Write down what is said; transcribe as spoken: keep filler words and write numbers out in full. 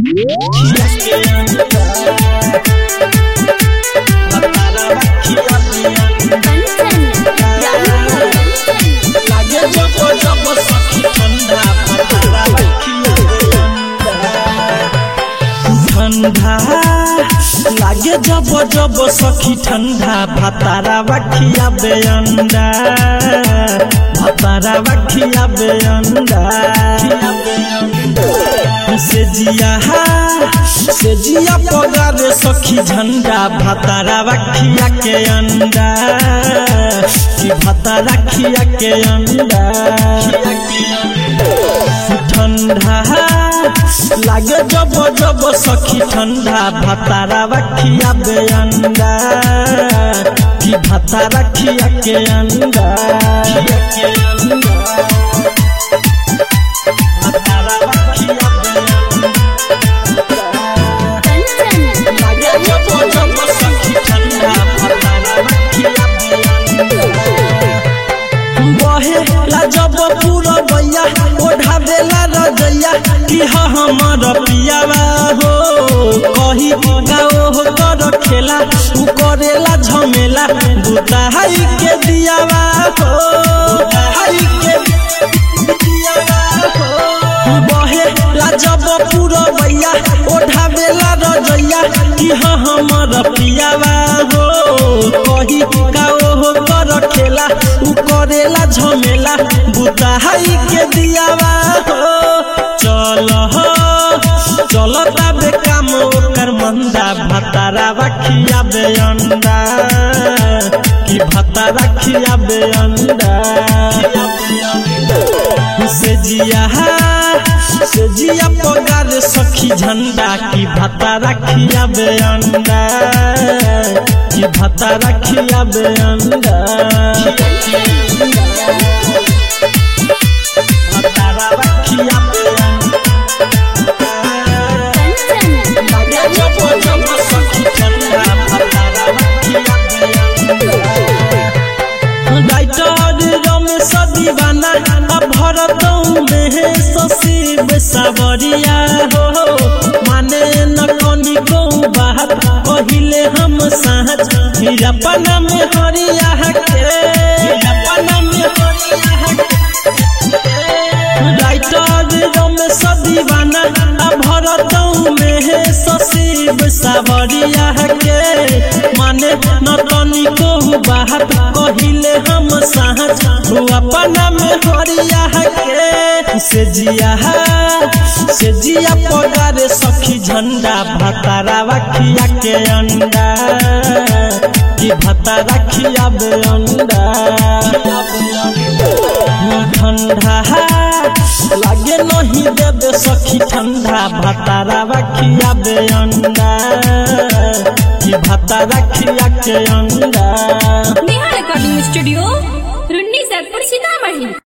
ठंडा लागे जब जब सखी ठंडा भातारा बखिया बेअंडा भातारा बखिया बेअंडा से जिया से जिया पगारे सखी झंडा भातारा बखिया के अंडा कि भातारा खिया के अंडा ठंडा लागे जब जब सखी ठंडा भातारा बखिया बेअंडा कि भातारा खिया के अंडा भातारा बखिया लागे जब जब सखी ठंडा भातारा बखिया बहेला जब पूरा भैया ओढ़ा देला रजैया कि हमर पियावा हो कही गाओ हो कर खेला उ करेला झमेला बुताई के दियावा हो बुताई के दियावा हो बहेला जब पूरा भैया ओढ़ा देला रजैया कि हमर पियावा हो कही गाओ हो कर खेला उ करेला झमेला बुताई के दियावा हो चल हो चल तबे काम ओकर मंदा भातारा बखिया बेअंडा कि भातारा खिया बेअंडा से जिया से जिया पगार सखी झंडा कि भातारा खिया बेअंडा कि भातारा खिया बेअंडा भातारा बखिया दीवाना भरतों में ससीब सावरिया हो माने न कनी को बात कहिले हम साँच हिरपना में हरिया के हिरपना में हरिया राइटर रमेश दीवाना भरतों में ससीब सावरिया के माने न कनी को बात कहिले हम साँच अपना में हरिया के से जिया से जिया पगारे सखी झंडा भातारा बखिया के अंडा कि भातारा खिया बेअंडा ठंडा लागे नहीं देवे सखी ठंडा भातारा बखिया बेअंडा कि भातारा खिया के अंडा। Neha recording studio Runni Saidpur Sitamarhi.